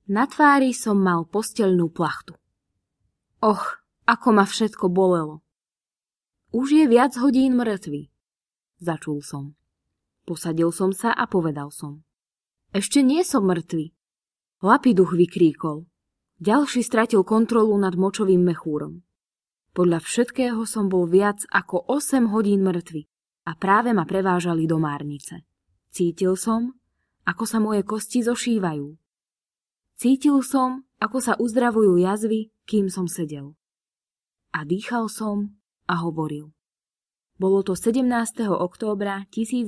Na tvári som mal posteľnú plachtu. Och, ako ma všetko bolelo. Už je viac hodín mŕtvy. Začul som. Posadil som sa a povedal som. Ešte nie som mŕtvy. Lapiduch vykríkol. Ďalší stratil kontrolu nad močovým mechúrom. Podľa všetkého som bol viac ako 8 hodín mŕtvy a práve ma prevážali do márnice. Cítil som, ako sa moje kosti zošívajú. Cítil som, ako sa uzdravujú jazvy, kým som sedel. A dýchal som a hovoril. Bolo to 17. októbra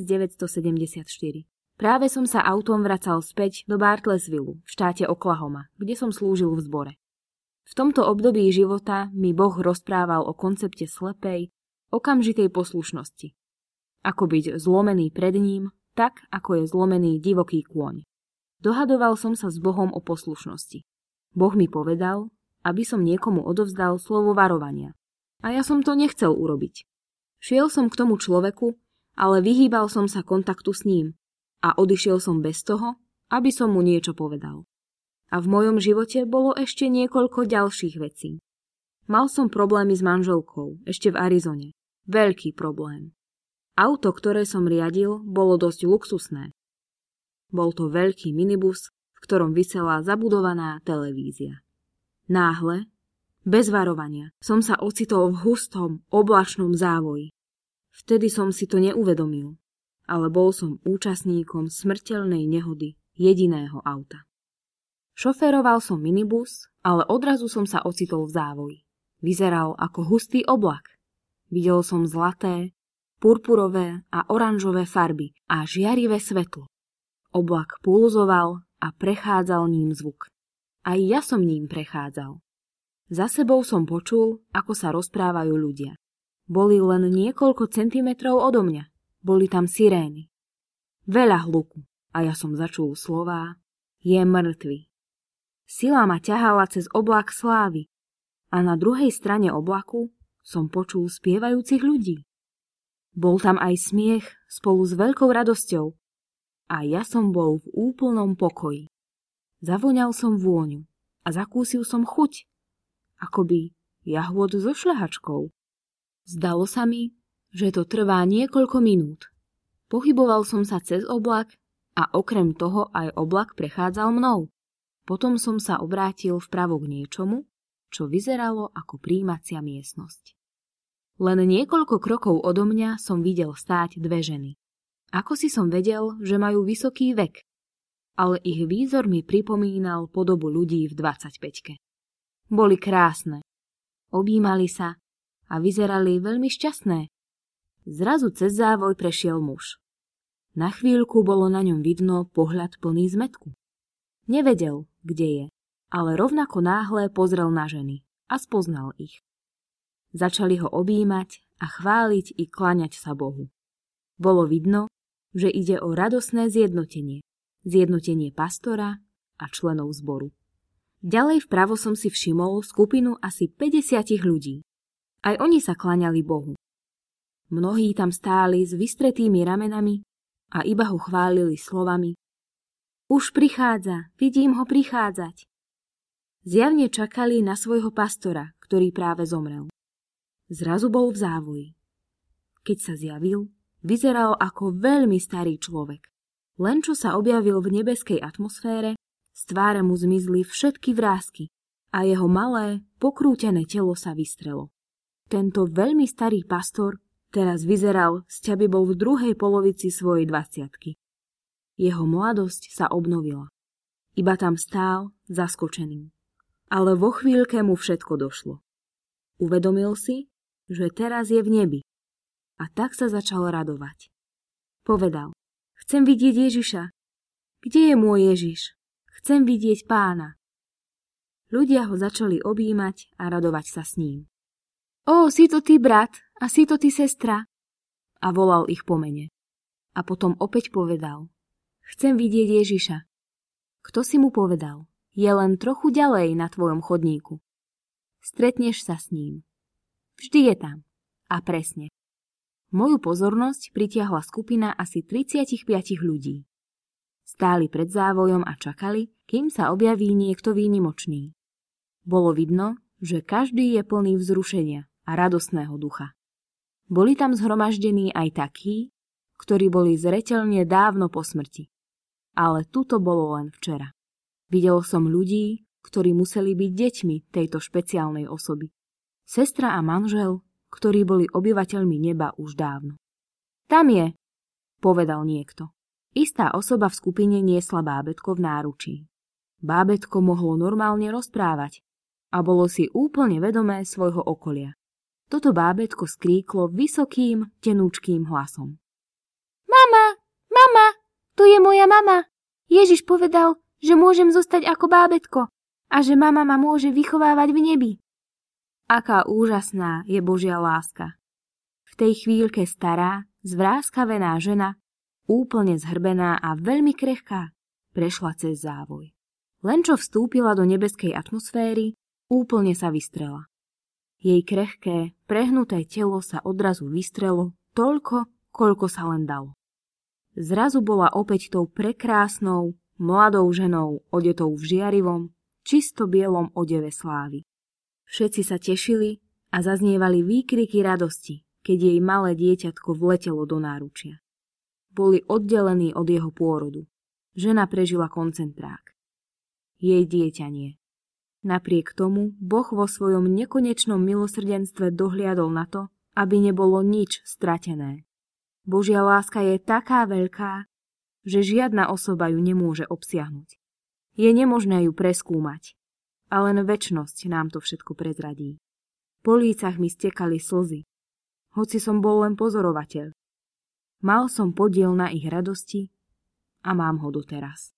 1974. Práve som sa autom vracal späť do Bartlesvillu v štáte Oklahoma, kde som slúžil v zbore. V tomto období života mi Boh rozprával o koncepte slepej, okamžitej poslušnosti. Ako byť zlomený pred ním, tak ako je zlomený divoký kôň. Dohadoval som sa s Bohom o poslušnosti. Boh mi povedal, aby som niekomu odovzdal slovo varovania. A ja som to nechcel urobiť. Šiel som k tomu človeku, ale vyhýbal som sa kontaktu s ním a odišiel som bez toho, aby som mu niečo povedal. A v mojom živote bolo ešte niekoľko ďalších vecí. Mal som problémy s manželkou, ešte v Arizone. Veľký problém. Auto, ktoré som riadil, bolo dosť luxusné. Bol to veľký minibus, v ktorom visela zabudovaná televízia. Náhle, bez varovania, som sa ocitol v hustom, oblačnom závoji. Vtedy som si to neuvedomil, ale bol som účastníkom smrteľnej nehody jediného auta. Šoféroval som minibus, ale odrazu som sa ocitol v závoji. Vyzeral ako hustý oblak. Videl som zlaté, purpurové a oranžové farby a žiarivé svetlo. Oblak pulzoval a prechádzal ním zvuk. Aj ja som ním prechádzal. Za sebou som počul, ako sa rozprávajú ľudia. Boli len niekoľko centimetrov odo mňa. Boli tam sirény. Veľa hluku a ja som začul slová je mŕtvy. Sila ma ťahala cez oblak slávy a na druhej strane oblaku som počul spievajúcich ľudí. Bol tam aj smiech spolu s veľkou radosťou a ja som bol v úplnom pokoji. Zavoňal som vôňu a zakúsil som chuť, akoby jahôd so šľahačkou. Zdalo sa mi, že to trvá niekoľko minút. Pohyboval som sa cez oblak a okrem toho aj oblak prechádzal mnou. Potom som sa obrátil vpravo k niečomu, čo vyzeralo ako prijímacia miestnosť. Len niekoľko krokov odo mňa som videl stáť dve ženy. Ako si som vedel, že majú vysoký vek, ale ich výzor mi pripomínal podobu ľudí v 25-ke. Boli krásne, objímali sa a vyzerali veľmi šťastné. Zrazu cez závoj prešiel muž. Na chvíľku bolo na ňom vidno pohľad plný zmätku. Nevedel, kde je, ale rovnako náhle pozrel na ženy a spoznal ich. Začali ho objímať a chváliť i kláňať sa Bohu. Bolo vidno, že ide o radosné zjednotenie. Zjednotenie pastora a členov zboru. Ďalej vpravo som si všimol skupinu asi 50 ľudí. Aj oni sa kláňali Bohu. Mnohí tam stáli s vystretými ramenami a iba ho chválili slovami: Už prichádza, vidím ho prichádzať. Zjavne čakali na svojho pastora, ktorý práve zomrel. Zrazu bol v závoji. Keď sa zjavil, vyzeral ako veľmi starý človek. Len čo sa objavil v nebeskej atmosfére, z tváre mu zmizli všetky vrásky a jeho malé, pokrútené telo sa vystrelo. Tento veľmi starý pastor teraz vyzeral, sťaby bol v druhej polovici svojej 20-ky. Jeho mladosť sa obnovila. Iba tam stál, zaskočený. Ale vo chvíľke mu všetko došlo. Uvedomil si, že teraz je v nebi. A tak sa začal radovať. Povedal: Chcem vidieť Ježiša. Kde je môj Ježiš? Chcem vidieť Pána. Ľudia ho začali objímať a radovať sa s ním. Ó, si to ty, brat, a si to ty, sestra. A volal ich po mene. A potom opäť povedal: Chcem vidieť Ježiša. Kto si mu povedal? Je len trochu ďalej na tvojom chodníku. Stretneš sa s ním. Vždy je tam. A presne. Moju pozornosť pritiahla skupina asi 35 ľudí. Stáli pred závojom a čakali, kým sa objaví niekto výnimočný. Bolo vidno, že každý je plný vzrušenia a radostného ducha. Boli tam zhromaždení aj takí, ktorí boli zreteľne dávno po smrti. Ale tuto bolo len včera. Videl som ľudí, ktorí museli byť deťmi tejto špeciálnej osoby. Sestra a manžel, ktorí boli obyvateľmi neba už dávno. Tam je, povedal niekto. Istá osoba v skupine niesla bábätko v náručí. Bábätko mohlo normálne rozprávať a bolo si úplne vedomé svojho okolia. Toto bábätko skríklo vysokým, tenúčkým hlasom. Mama, mama, tu je moja mama. Ježiš povedal, že môžem zostať ako bábätko a že mama ma môže vychovávať v nebi. Aká úžasná je Božia láska. V tej chvíľke stará, zvráskavená žena, úplne zhrbená a veľmi krehká, prešla cez závoj. Len čo vstúpila do nebeskej atmosféry, úplne sa vystrela. Jej krehké, prehnuté telo sa odrazu vystrelo toľko, koľko sa len dalo. Zrazu bola opäť tou prekrásnou, mladou ženou, odetou v žiarivom, čisto bielom odeve slávy. Všetci sa tešili a zaznievali výkriky radosti, keď jej malé dieťatko vletelo do náručia. Boli oddelení od jeho pôrodu. Žena prežila koncentrák. Jej dieťa nie. Napriek tomu Boh vo svojom nekonečnom milosrdenstve dohliadol na to, aby nebolo nič stratené. Božia láska je taká veľká, že žiadna osoba ju nemôže obsiahnuť. Je nemožné ju preskúmať, a len večnosť nám to všetko prezradí. Po lícach mi stekali slzy, hoci som bol len pozorovateľ. Mal som podiel na ich radosti a mám ho doteraz.